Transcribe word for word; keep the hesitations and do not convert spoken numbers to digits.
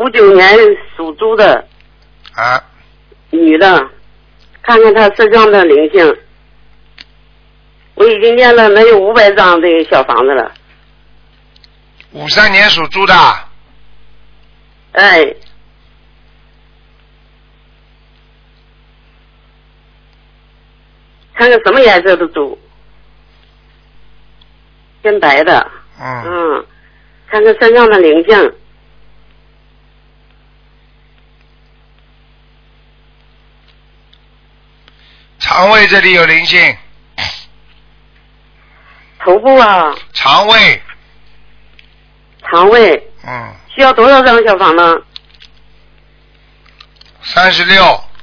五九年属猪的啊， 女的，看看她身上的灵性。我已经念了能有五百张这个小房子了。 五三年属猪的。 哎。看看什么颜色的猪？偏白的。 嗯。 嗯。看看身上的灵性。 肠胃这里有灵性。 头部啊。 肠胃。 肠胃。 嗯。 需要多少张小房呢？ 三十六。